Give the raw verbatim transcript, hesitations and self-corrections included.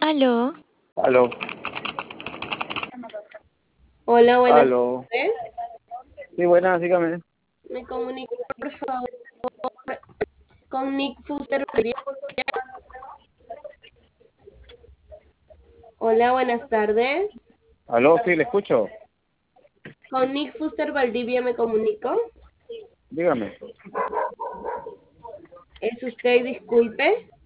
Aló, Aló, Hola, buenas aló. tardes. Sí, buenas, dígame. Me comunico, por favor, con Nick Fuster Valdivia. Hola, buenas tardes. Aló, sí, le escucho. Con Nick Fuster Valdivia me comunico. Dígame. ¿Es usted, disculpe?